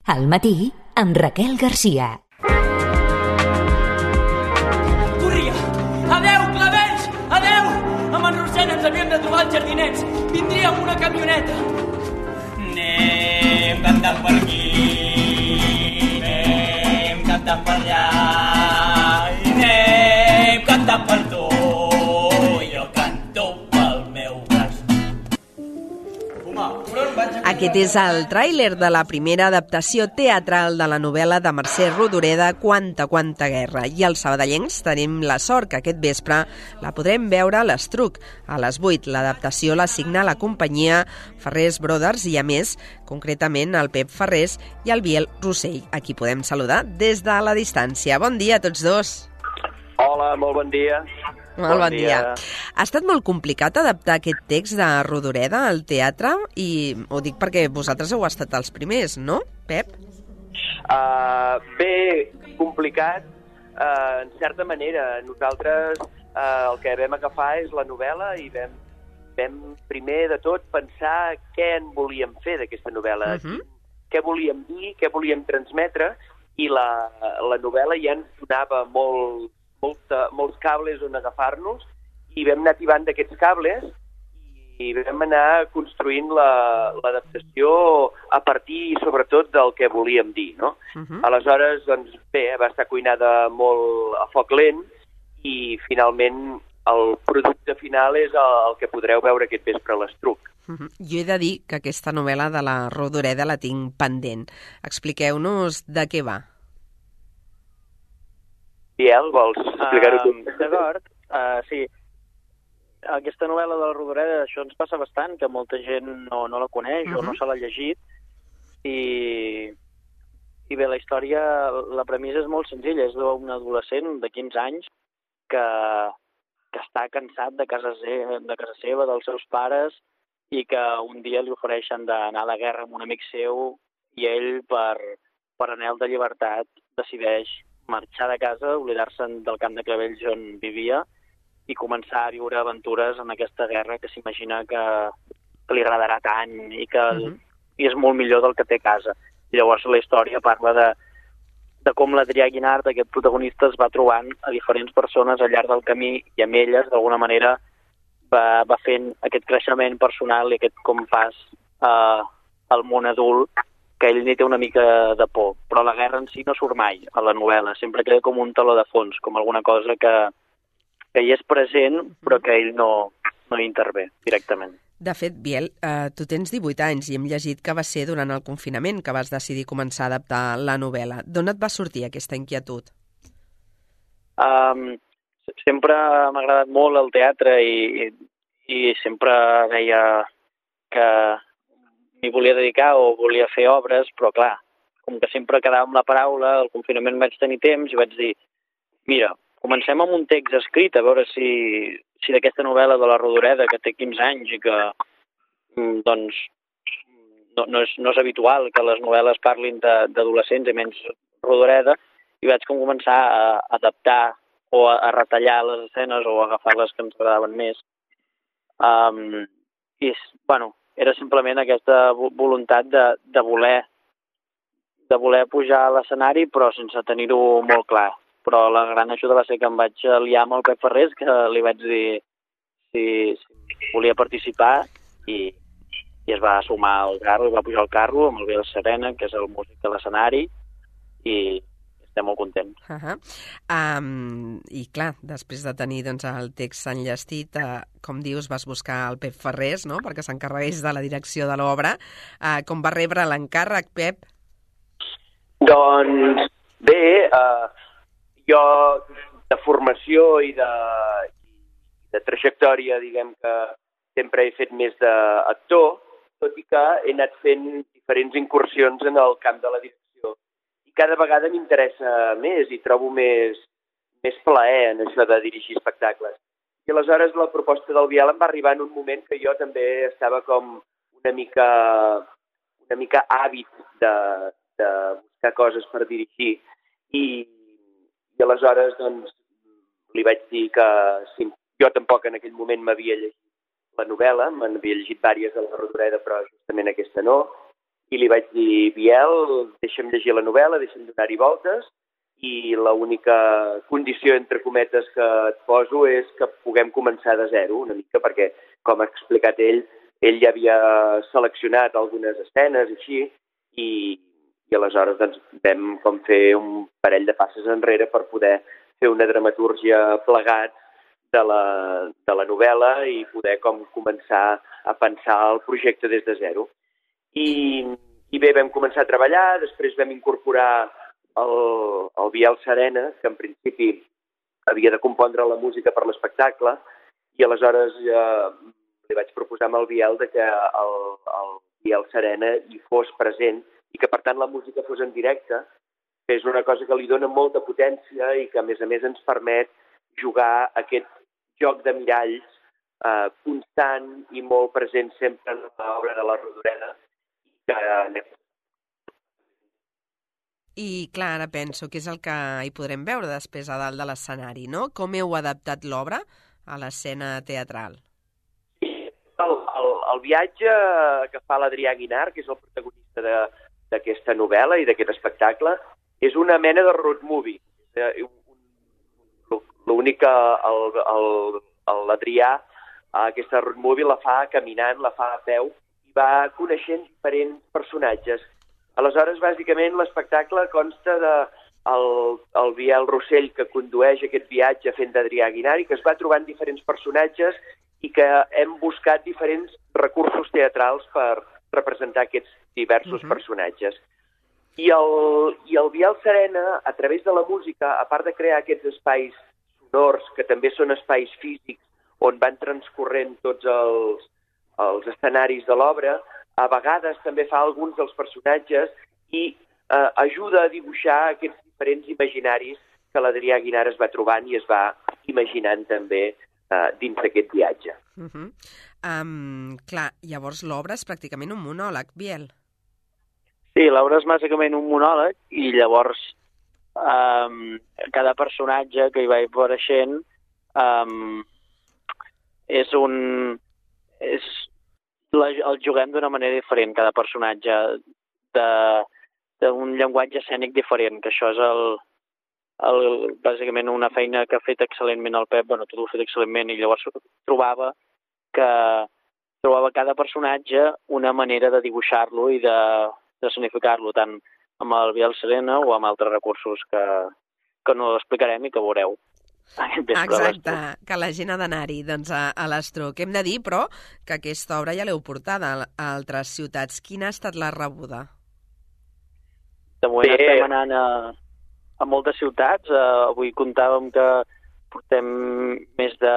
Al matí, amb Raquel Garcia. Corria! Adeu, clavells! Adeu! Amb en Rossell ens havíem de trobar els jardinets. Vindria amb una camioneta. Anem cantant per aquí, anem cantant per allà, i anem cantant per tu, jo canto pel meu braç. Aquest és el tràiler de la primera adaptació teatral de la novel·la de Mercè Rodoreda, Quanta guerra. I els sabadellencs tenim la sort que aquest vespre la podrem veure a l'Estruc. A les 8 l'adaptació la signa la companyia Ferrés Brothers i, a més, concretament el Pep Ferrés i el Biel Rossell, a qui podem saludar des de la distància. Bon dia a tots dos. Hola, molt bon dia. Molt bon dia. Ha estat molt complicat adaptar aquest text de Rodoreda al teatre i ho dic perquè vosaltres heu estat els primers, no, Pep? Bé, complicat, en certa manera. Nosaltres el que vam agafar és la novel·la i vam primer de tot pensar què en volíem fer d'aquesta novel·la, què volíem dir, què volíem transmetre, i la novel·la ja ens donava molts cables on agafar-nos i vam anar tibant d'aquests cables i vam anar construint l'adaptació a partir, sobretot, del que volíem dir, no? Aleshores, doncs, bé, va estar cuinada molt a foc lent i, finalment, el producte final és el que podreu veure aquest vespre a l'Estruc. Jo he de dir que aquesta novel·la de la Rodoreda la tinc pendent. Expliqueu-nos de què va. Biel, vols explicar-ho tu? D'acord, sí. Aquesta novel·la de la Rodoreda, això ens passa bastant, que molta gent no la coneix o no se l'ha llegit, i bé, la història, la premissa és molt senzilla, és d'un adolescent de 15 anys que està cansat de casa seva, dels seus pares, i que un dia li ofereixen d'anar a la guerra amb un amic seu, i ell, per anhel de llibertat, decideix marxar de casa, oblidar-se del camp de clavells on vivia i començar a viure aventures en aquesta guerra que s'imagina que li agradarà tant i que és molt millor del que té a casa. I llavors la història parla de com l'Adrià Guinart, aquest protagonista, es va trobant a diferents persones al llarg del camí i amb elles, d'alguna manera, va fent aquest creixement personal i aquest compàs al món adult, que ell n'hi té una mica de por, però la guerra en si no surt mai a la novel·la, sempre queda com un teló de fons, com alguna cosa que hi és present, però que ell no hi intervé directament. De fet, Biel, tu tens 18 anys i hem llegit que va ser durant el confinament que vas decidir començar a adaptar la novel·la. D'on et va sortir aquesta inquietud? Sempre m'ha agradat molt el teatre i sempre deia que m'hi volia dedicar o volia fer obres, però clar, com que sempre quedava amb la paraula, al confinament vaig tenir temps i vaig dir, mira, comencem amb un text escrit, a veure si d'aquesta novel·la de la Rodoreda, que té 15 anys i que doncs no és habitual que les novel·les parlin d'adolescents i menys Rodoreda, i vaig començar a adaptar o a retallar les escenes o a agafar les que ens agradaven més. I, bueno, era simplement aquesta voluntat de voler pujar a l'escenari, però sense tenir-ho molt clar. Però la gran ajuda va ser que em vaig liar amb el Pep Ferrés, que li vaig dir si volia participar, i es va sumar al carro, i va pujar al carro amb el Biel Serena, que és el músic de l'escenari, i estem molt contents. I clar, després de tenir el text enllestit, com dius, vas buscar el Pep Ferrés, no?, perquè s'encarregués de la direcció de l'obra. Com va rebre l'encàrrec, Pep? Doncs bé, jo de formació i de trajectòria, diguem que sempre he fet més d'actor, tot i que he anat fent diferents incursions en el camp de la direcció. I cada vegada m'interessa més i trobo més plaer en això de dirigir espectacles. I aleshores la proposta del Biel em va arribar en un moment que jo també estava com una mica àvid de buscar coses per dirigir. I aleshores doncs, li vaig dir que jo tampoc en aquell moment m'havia llegit la novel·la, me n'havia llegit diverses de la Rodoreda, però justament aquesta no. i li vaig dir, Biel, deixa'm llegir la novel·la, deixa'm donar-hi voltes, i l'única condició, entre cometes, que et poso és que puguem començar de zero una mica, perquè, com ha explicat ell ja havia seleccionat algunes escenes i així, i aleshores doncs, vam com fer un parell de passes enrere per poder fer una dramatúrgia plegats de la novel·la i poder com començar a pensar el projecte des de zero. I bé, vam començar a treballar, després vam incorporar el Biel Serena, que en principi havia de compondre la música per l'espectacle, i aleshores li vaig proposar amb el Biel que el Biel Serena hi fos present i que, per tant, la música fos en directe, que és una cosa que li dona molta potència i que, a més, ens permet jugar aquest joc de miralls constant i molt present sempre en l'obra de la Rodoreda. I, clar, ara penso que és el que hi podrem veure després a dalt de l'escenari, no? Com heu adaptat l'obra a l'escena teatral? El viatge que fa l'Adrià Guinart, que és el protagonista d'aquesta novel·la i d'aquest espectacle, és una mena de road movie. L'únic que l'Adrià, aquesta road movie, la fa caminant, la fa a peu, i va coneixent diferents personatges. Aleshores, bàsicament, l'espectacle consta del Biel Rossell, que condueix aquest viatge fent d'Adrià Guinart i que es va trobant diferents personatges i que hem buscat diferents recursos teatrals per representar aquests diversos personatges. I el Biel Serena, a través de la música, a part de crear aquests espais sonors, que també són espais físics, on van transcorrent tots els escenaris de l'obra, a vegades també fa alguns dels personatges i ajuda a dibuixar aquests diferents imaginaris que l'Adrià Guinart es va trobant i es va imaginant també dins d'aquest viatge. Clar, llavors l'obra és pràcticament un monòleg, Biel. Sí, l'obra és bàsicament un monòleg i llavors cada personatge que hi va apareixent el juguem d'una manera diferent, cada personatge, d'un llenguatge escènic diferent, que això és bàsicament una feina que ha fet excel·lentment el Pep, bueno, tot ho ha fet excel·lentment, i llavors trobava cada personatge una manera de dibuixar-lo i de escenificar-lo, tant amb el Biel Serena o amb altres recursos que no explicarem i que veureu. Exacte, que la gent ha d'anar-hi a l'Estruc. Hem de dir, però, que aquesta obra ja l'heu portada a altres ciutats. Quina ha estat la rebuda? De moment estem anant a moltes ciutats. Avui comptàvem que portem més de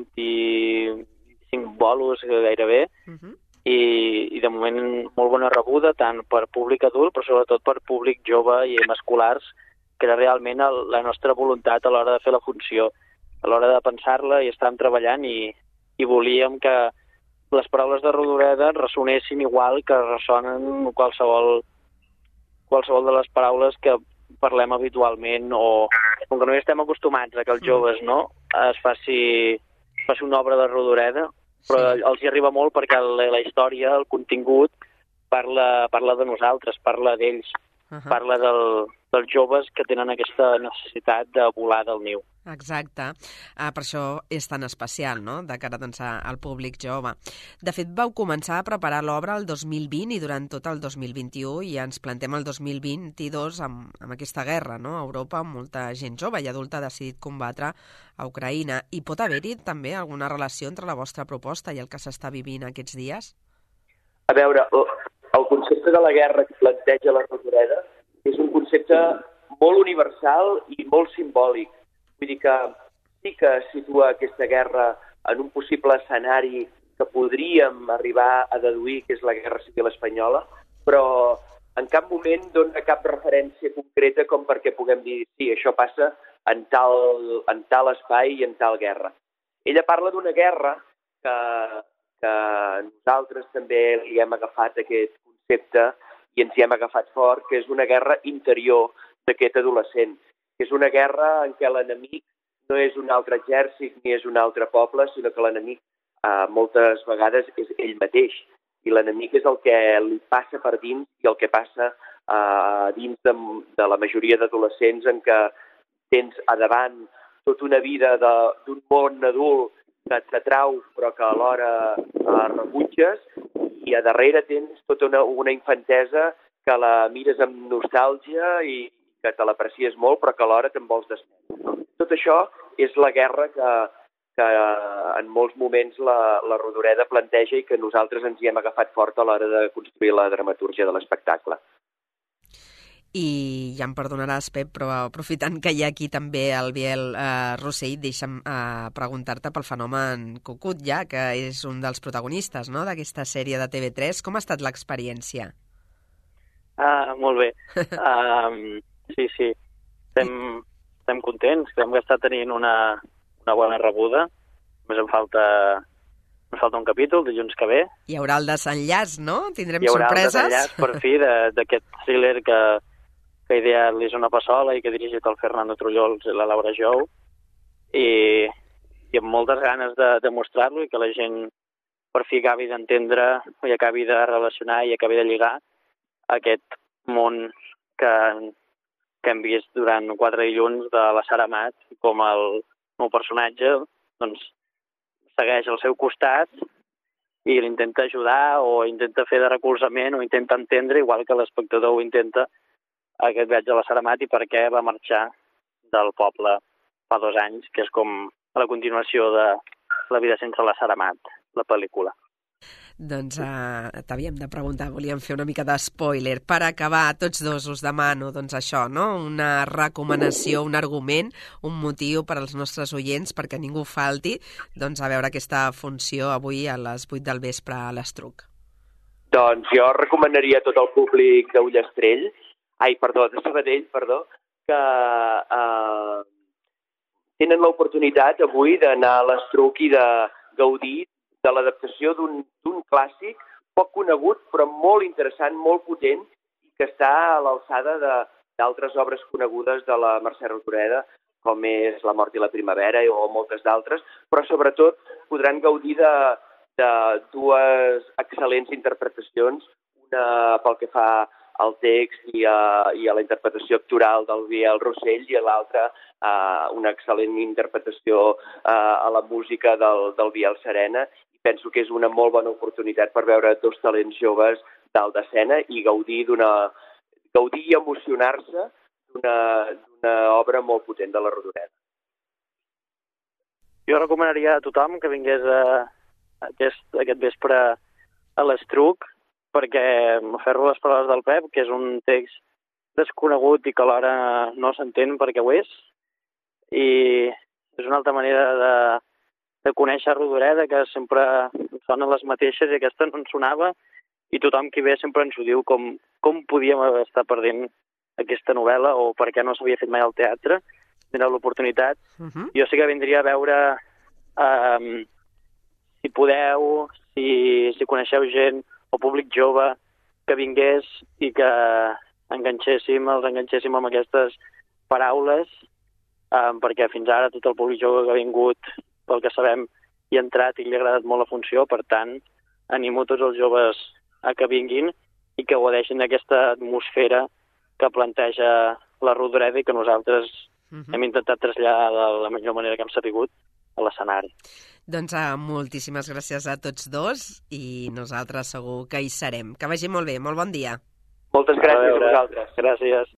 25 bolos gairebé, i de moment molt bona rebuda, tant per públic adult, però sobretot per públic jove i amb escolars, que era realment la nostra voluntat a l'hora de fer la funció, a l'hora de pensar-la i estàvem treballant i volíem que les paraules de Rodoreda ressonessin igual que ressonen qualsevol de les paraules que parlem habitualment, o com que no hi estem acostumats a que els joves es faci una obra de Rodoreda, però els hi arriba molt perquè la història, el contingut, parla de nosaltres, parla d'ells, parla dels joves que tenen aquesta necessitat de volar del niu. Exacte. Per això és tan especial, no?, de cara al públic jove. De fet, vau començar a preparar l'obra el 2020 i durant tot el 2021, i ens plantem el 2022 amb aquesta guerra, no?, a Europa, amb molta gent jove i adulta ha decidit combatre a Ucraïna. I pot haver-hi també alguna relació entre la vostra proposta i el que s'està vivint aquests dies? A veure, el concepte de la guerra que planteja la Rodoreda és un concepte molt universal i molt simbòlic. Vull dir que sí que situa aquesta guerra en un possible escenari que podríem arribar a deduir que és la Guerra Civil Espanyola, però en cap moment dona cap referència concreta com perquè puguem dir sí, això passa en tal espai i en tal guerra. Ella parla d'una guerra que nosaltres també li hem agafat aquest concepte i ens hi hem agafat fort, que és una guerra interior d'aquest adolescent, que és una guerra en què l'enemic no és un altre exèrcit ni és un altre poble, sinó que l'enemic moltes vegades és ell mateix. i l'enemic és el que li passa per dins i el que passa dins de la majoria d'adolescents, en què tens a davant tota una vida d'un món adult que t'atrau però que alhora rebutges, i a darrere tens tota una infantesa que la mires amb nostàlgia i que te l'aprecies molt però que alhora te'n vols desprendre, no? Tot això és la guerra que en molts moments la Rodoreda planteja i que nosaltres ens hi hem agafat fort a l'hora de construir la dramatúrgia de l'espectacle. I ja em perdonaràs, Pep, però aprofitant que hi ha aquí també el Biel Rossell, deixa'm preguntar-te pel fenomen Cucut, ja, que és un dels protagonistes, no?, d'aquesta sèrie de TV3. Com ha estat l'experiència? Molt bé. Sí. Estem contents, creiem que està tenint una bona rebuda. Només em falta un capítol, dilluns que ve. Hi haurà el desenllaç, no? Tindrem sorpreses? Hi haurà el desenllaç, per fi, d'aquest thriller que ha ideat l'Isona Passola i que ha dirigit el Fernando Trullols i la Laura Jou, i amb moltes ganes de mostrar-lo i que la gent per fi acabi d'entendre i acabi de relacionar i acabi de lligar aquest món que hem vist durant 4 dilluns de la Sara Amat, com el meu personatge doncs segueix al seu costat i l'intenta ajudar o intenta fer de recolzament o intenta entendre, igual que l'espectador ho intenta, aquest viatge a la Sara Amat i per què va marxar del poble fa 2 anys, que és com la continuació de La vida sense la Sara Amat, la pel·lícula. Doncs t'havíem de preguntar, volíem fer una mica de spoiler. Per acabar, tots dos us demano doncs això, no? Una recomanació, un argument, un motiu per als nostres oients perquè ningú falti doncs, a veure aquesta funció avui a les 8 del vespre a l'Estruc. Doncs jo recomanaria a tot el públic de Sabadell, que tenen l'oportunitat avui d'anar a l'Estruc i de gaudir de l'adaptació d'un clàssic poc conegut, però molt interessant, molt potent, i que està a l'alçada d'altres obres conegudes de la Mercè Rodoreda, com és La mort i la primavera o moltes d'altres, però sobretot podran gaudir de 2 excel·lents interpretacions, una pel que fa al text i a la interpretació actoral del Biel Rossell i l'altra una excel·lent interpretació a la música del Biel Serena. Penso que és una molt bona oportunitat per veure 2 talents joves dalt d'escena i gaudir i emocionar-se d'una obra molt potent de la Rodoreda. Jo recomanaria a tothom que vingués aquest vespre a l'Estruc, perquè m'aferro les paraules del Pep, que és un text desconegut i que alhora no s'entén perquè ho és, i és una altra manera de conèixer Rodoreda, que sempre sonen les mateixes i aquesta no en sonava, i tothom qui ve sempre ens ho diu com podíem estar perdent aquesta novel·la o per què no s'havia fet mai al teatre. Tindreu l'oportunitat. Jo sí que vindria a veure, si podeu, si coneixeu gent o públic jove que vingués i que els enganxéssim amb aquestes paraules, perquè fins ara tot el públic jove que ha vingut, pel que sabem, hi ha entrat i li ha agradat molt la funció. Per tant, animo tots els joves a que vinguin i que gaudeixin d'aquesta atmosfera que planteja la Rodoreda i que nosaltres hem intentat traslladar de la millor manera que hem sabut a l'escenari. Doncs moltíssimes gràcies a tots dos i nosaltres segur que hi serem. Que vagi molt bé, molt bon dia. Moltes gràcies a vosaltres. Gràcies.